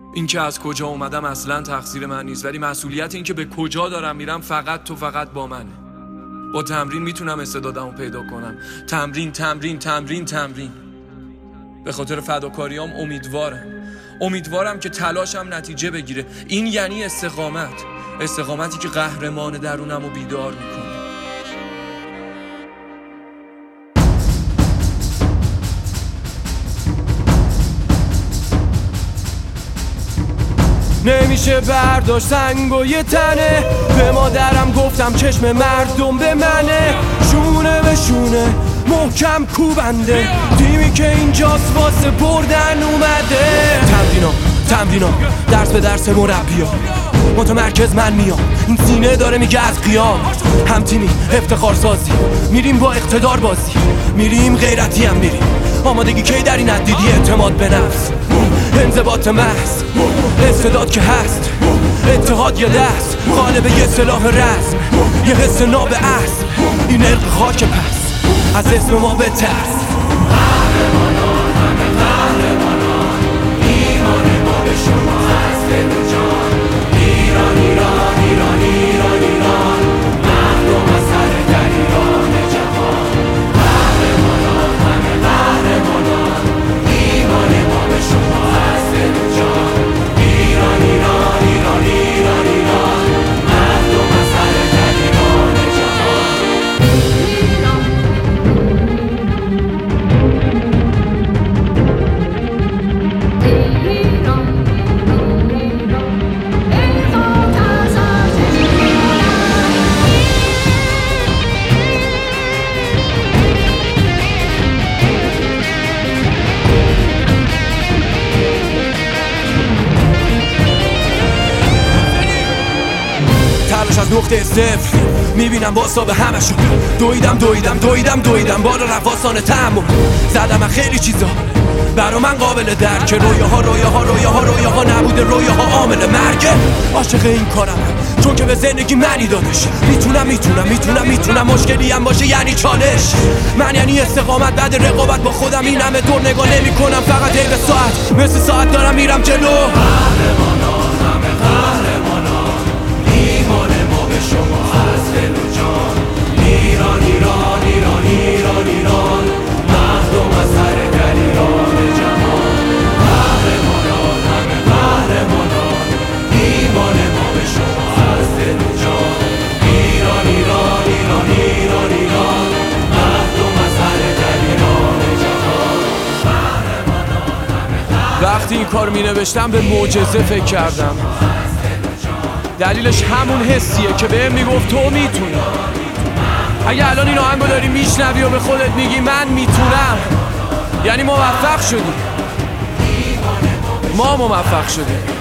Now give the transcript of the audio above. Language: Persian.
این که از کجا اومدم اصلا تقصیر من نیست، ولی مسئولیت این که به کجا دارم میرم فقط با منه. با تمرین میتونم استعدادمو پیدا کنم. تمرین تمرین تمرین تمرین. به خاطر فداکاریام امیدوارم که تلاشم نتیجه بگیره. این یعنی استقامتی که قهرمان درونمو بیدار میکنه. نمیشه برداشت سنگ و یه تنه. به مادرم گفتم چشم مردم به منه. شونه به شونه محکم کوبنده. تیمی که اینجاست واسه بردن اومده. تمرینا درس به درس مربیا. متمرکز من میام. این سینه داره میگه از قیام. هم تیمی افتخار سازی. میریم با اقتدار بازی. میریم غیرتی هم میریم. آمادگی کی در این دیدی؟ اعتماد به نفس، انضباط محض، استعداد که هست، اتحاد یه دست، غالب یه سلاح رسم، یه حس ناب اصل. این ارق خاک پس از اسم ما بترس. قهرمانان همه قهرمانان، ایمان ما به شما هست دل و جان. ایران ایران ایران ایران ایران، مردم از سر در ایران جهان. قهرمانان همه قهرمانان، ایمان ما به شما هست دل و جان. ایران ایران ایران ایران ایران، مردم از سر در ایران جهان. تلاش از نقطه صفر میبینم واسا به همشون. دویدم بالا رفاسان تحمل. زدم من خیلی چیزا برا من قابل درک. رویاها نبوده، رویاها عامل مرگه. عاشق این کارم چون که به زندگی منی دادش. میتونم مشکلی هم باشه یعنی چالش. من یعنی استقامت بعد رقابت با خودم. این همه دور نگاه نمی کنم، فقط به ساعت مثل ساعت دارم میرم جلو. قهرمانان همه قهرمانان، ایمان ما به شما هست دل و جان. ایران ایران ایران ایران ایران، مردم از سر در ایران جهان. قهرمانان همه قهرمانان، ایمان ما به شما هست دل و جان. ایران ایران ایران ایران ایران، مردم از سر در ایران جهان. وقتی این کار می نوشتم به معجزه فکر کردم. دلیلش همون حسیه که بهم میگفت تو میتونی. اگه الان این آهنگو داری میشنوی و به خودت میگی من میتونم، یعنی موفق شدی. ما موفق شدیم.